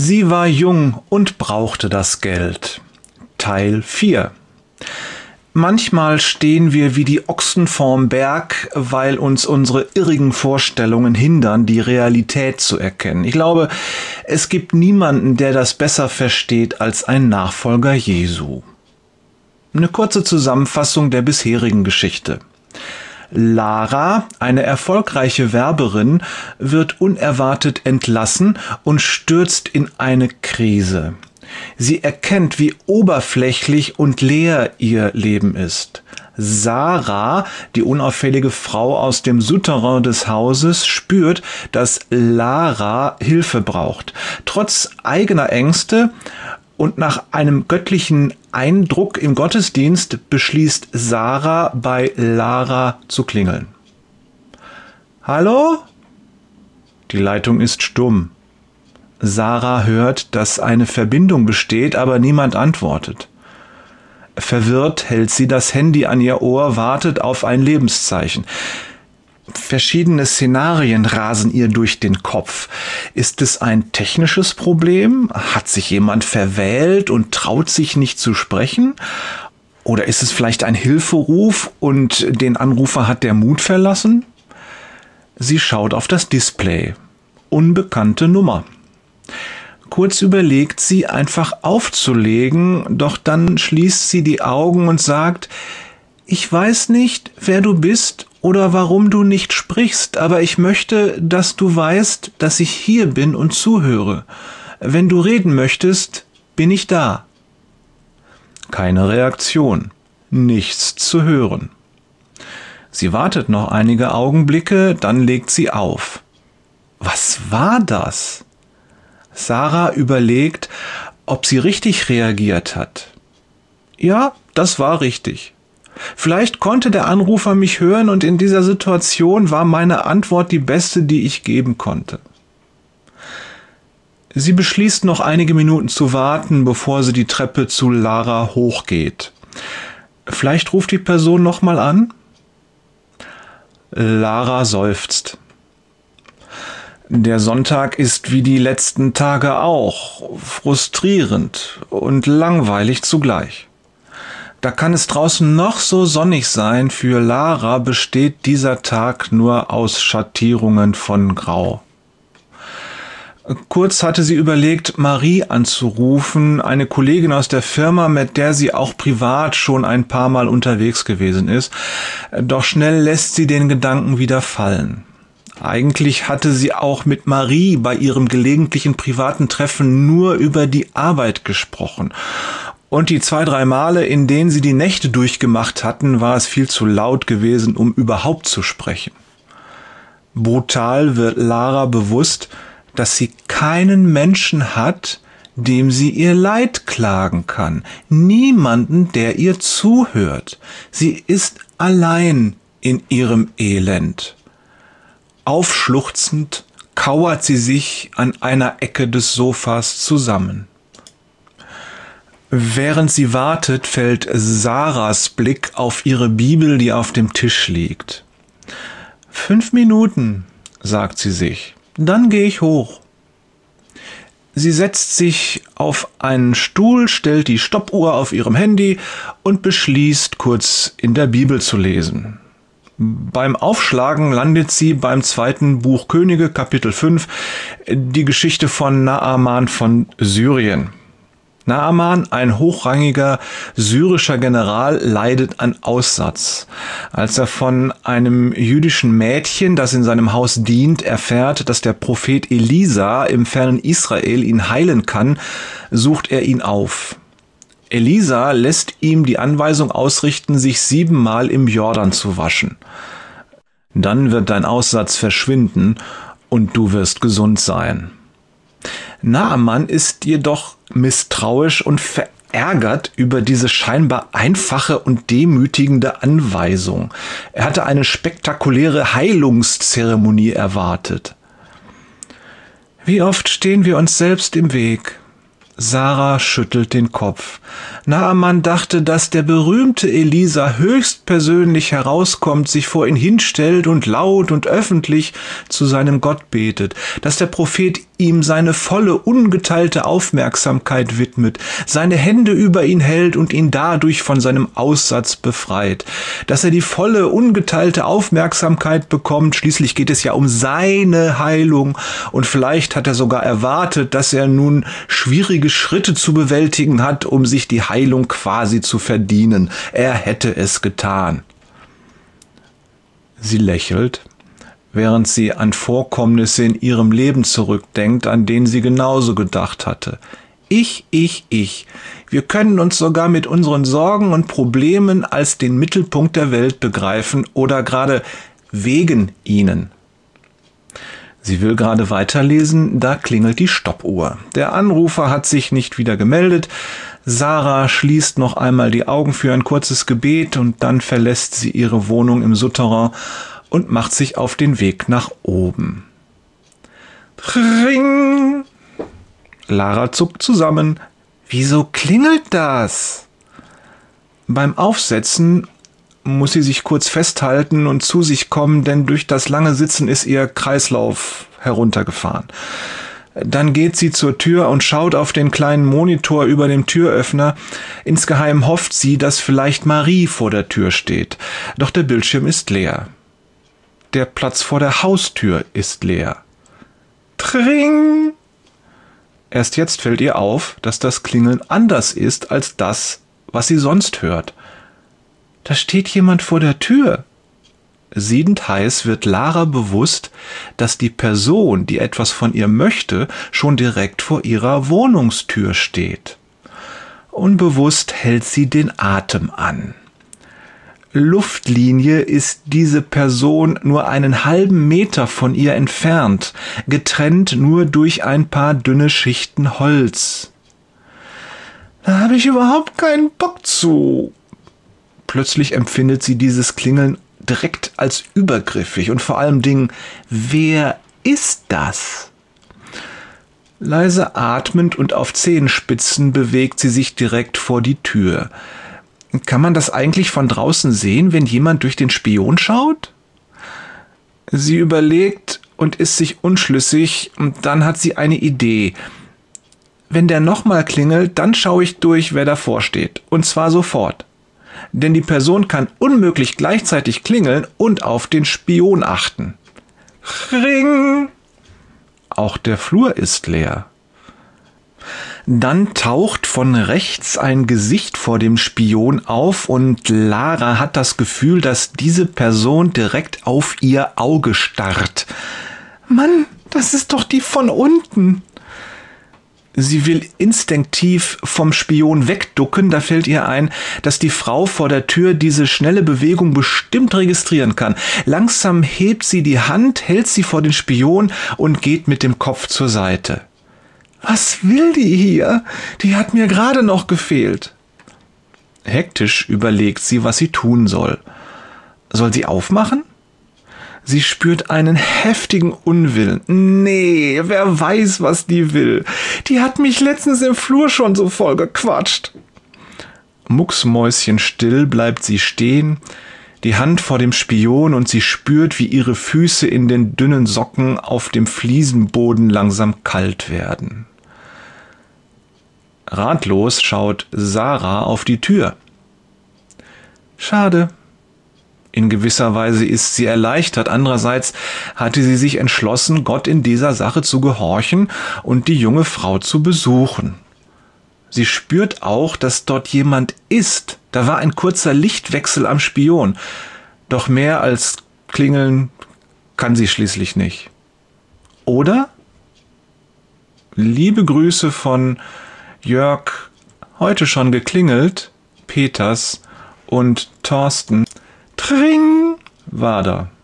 Sie war jung und brauchte das Geld. Teil 4. Manchmal stehen wir wie die Ochsen vorm Berg, weil uns unsere irrigen Vorstellungen hindern, die Realität zu erkennen. Ich glaube, es gibt niemanden, der das besser versteht als ein Nachfolger Jesu. Eine kurze Zusammenfassung der bisherigen Geschichte. Lara, eine erfolgreiche Werberin, wird unerwartet entlassen und stürzt in eine Krise. Sie erkennt, wie oberflächlich und leer ihr Leben ist. Sarah, die unauffällige Frau aus dem Souterrain des Hauses, spürt, dass Lara Hilfe braucht. Trotz eigener Ängste und nach einem göttlichen Eindruck im Gottesdienst beschließt Sarah, bei Lara zu klingeln. Hallo? Die Leitung ist stumm. Sarah hört, dass eine Verbindung besteht, aber niemand antwortet. Verwirrt hält sie das Handy an ihr Ohr, wartet auf ein Lebenszeichen. Verschiedene Szenarien rasen ihr durch den Kopf. Ist es ein technisches Problem? Hat sich jemand verwählt und traut sich nicht zu sprechen? Oder ist es vielleicht ein Hilferuf und den Anrufer hat der Mut verlassen? Sie schaut auf das Display. Unbekannte Nummer. Kurz überlegt sie, einfach aufzulegen, doch dann schließt sie die Augen und sagt: Ich weiß nicht, wer du bist oder warum du nicht sprichst, aber ich möchte, dass du weißt, dass ich hier bin und zuhöre. Wenn du reden möchtest, bin ich da. Keine Reaktion, nichts zu hören. Sie wartet noch einige Augenblicke, dann legt sie auf. Was war das? Sarah überlegt, ob sie richtig reagiert hat. Ja, das war richtig. Vielleicht konnte der Anrufer mich hören und in dieser Situation war meine Antwort die beste, die ich geben konnte. Sie beschließt, noch einige Minuten zu warten, bevor sie die Treppe zu Lara hochgeht. Vielleicht ruft die Person nochmal an? Lara seufzt. Der Sonntag ist wie die letzten Tage auch, frustrierend und langweilig zugleich. Da kann es draußen noch so sonnig sein, für Lara besteht dieser Tag nur aus Schattierungen von Grau. Kurz hatte sie überlegt, Marie anzurufen, eine Kollegin aus der Firma, mit der sie auch privat schon ein paar Mal unterwegs gewesen ist. Doch schnell lässt sie den Gedanken wieder fallen. Eigentlich hatte sie auch mit Marie bei ihrem gelegentlichen privaten Treffen nur über die Arbeit gesprochen. Und die 2-3 Male, in denen sie die Nächte durchgemacht hatten, war es viel zu laut gewesen, um überhaupt zu sprechen. Brutal wird Lara bewusst, dass sie keinen Menschen hat, dem sie ihr Leid klagen kann. Niemanden, der ihr zuhört. Sie ist allein in ihrem Elend. Aufschluchzend kauert sie sich an einer Ecke des Sofas zusammen. Während sie wartet, fällt Sarahs Blick auf ihre Bibel, die auf dem Tisch liegt. 5 Minuten, sagt sie sich, dann gehe ich hoch. Sie setzt sich auf einen Stuhl, stellt die Stoppuhr auf ihrem Handy und beschließt, kurz in der Bibel zu lesen. Beim Aufschlagen landet sie beim 2. Buch Könige, Kapitel 5, die Geschichte von Naaman von Syrien. Naaman, ein hochrangiger syrischer General, leidet an Aussatz. Als er von einem jüdischen Mädchen, das in seinem Haus dient, erfährt, dass der Prophet Elisa im fernen Israel ihn heilen kann, sucht er ihn auf. Elisa lässt ihm die Anweisung ausrichten, sich 7-mal im Jordan zu waschen. Dann wird dein Aussatz verschwinden und du wirst gesund sein. Naaman ist jedoch misstrauisch und verärgert über diese scheinbar einfache und demütigende Anweisung. Er hatte eine spektakuläre Heilungszeremonie erwartet. Wie oft stehen wir uns selbst im Weg? Sarah schüttelt den Kopf. Naaman dachte, dass der berühmte Elisa höchstpersönlich herauskommt, sich vor ihn hinstellt und laut und öffentlich zu seinem Gott betet, dass der Prophet ihm seine volle, ungeteilte Aufmerksamkeit widmet, seine Hände über ihn hält und ihn dadurch von seinem Aussatz befreit, dass er die volle, ungeteilte Aufmerksamkeit bekommt. Schließlich geht es ja um seine Heilung und vielleicht hat er sogar erwartet, dass er nun schwierige Schritte zu bewältigen hat, um sich die Heilung quasi zu verdienen. Er hätte es getan. Sie lächelt, während sie an Vorkommnisse in ihrem Leben zurückdenkt, an denen sie genauso gedacht hatte. Ich. Wir können uns sogar mit unseren Sorgen und Problemen als den Mittelpunkt der Welt begreifen oder gerade wegen ihnen. Sie will gerade weiterlesen, da klingelt die Stoppuhr. Der Anrufer hat sich nicht wieder gemeldet. Sarah schließt noch einmal die Augen für ein kurzes Gebet und dann verlässt sie ihre Wohnung im Souterrain und macht sich auf den Weg nach oben. Ring! Lara zuckt zusammen. Wieso klingelt das? Beim Aufsetzen muss sie sich kurz festhalten und zu sich kommen, denn durch das lange Sitzen ist ihr Kreislauf heruntergefahren. Dann geht sie zur Tür und schaut auf den kleinen Monitor über dem Türöffner. Insgeheim hofft sie, dass vielleicht Marie vor der Tür steht. Doch der Bildschirm ist leer. Der Platz vor der Haustür ist leer. Tring! Erst jetzt fällt ihr auf, dass das Klingeln anders ist als das, was sie sonst hört. Da steht jemand vor der Tür. Siedend heiß wird Lara bewusst, dass die Person, die etwas von ihr möchte, schon direkt vor ihrer Wohnungstür steht. Unbewusst hält sie den Atem an. Luftlinie ist diese Person nur einen halben Meter von ihr entfernt, getrennt nur durch ein paar dünne Schichten Holz. Da habe ich überhaupt keinen Bock zu. Plötzlich empfindet sie dieses Klingeln direkt als übergriffig und vor allem Dingen, wer ist das? Leise atmend und auf Zehenspitzen bewegt sie sich direkt vor die Tür. Kann man das eigentlich von draußen sehen, wenn jemand durch den Spion schaut? Sie überlegt und ist sich unschlüssig und dann hat sie eine Idee. Wenn der nochmal klingelt, dann schaue ich durch, wer davor steht. Und zwar sofort. Denn die Person kann unmöglich gleichzeitig klingeln und auf den Spion achten. Ring! Auch der Flur ist leer. Dann taucht von rechts ein Gesicht vor dem Spion auf und Lara hat das Gefühl, dass diese Person direkt auf ihr Auge starrt. Mann, das ist doch die von unten. Sie will instinktiv vom Spion wegducken, da fällt ihr ein, dass die Frau vor der Tür diese schnelle Bewegung bestimmt registrieren kann. Langsam hebt sie die Hand, hält sie vor den Spion und geht mit dem Kopf zur Seite. Was will die hier? Die hat mir gerade noch gefehlt. Hektisch überlegt sie, was sie tun soll. Soll sie aufmachen? Sie spürt einen heftigen Unwillen. Nee, wer weiß, was die will. Die hat mich letztens im Flur schon so voll gequatscht. Mucksmäuschenstill bleibt sie stehen, die Hand vor dem Spion und sie spürt, wie ihre Füße in den dünnen Socken auf dem Fliesenboden langsam kalt werden. Ratlos schaut Sarah auf die Tür. Schade. In gewisser Weise ist sie erleichtert. Andererseits hatte sie sich entschlossen, Gott in dieser Sache zu gehorchen und die junge Frau zu besuchen. Sie spürt auch, dass dort jemand ist. Da war ein kurzer Lichtwechsel am Spion. Doch mehr als klingeln kann sie schließlich nicht. Oder? Liebe Grüße von Jörg, heute schon geklingelt, Peters und Thorsten. Tring war da.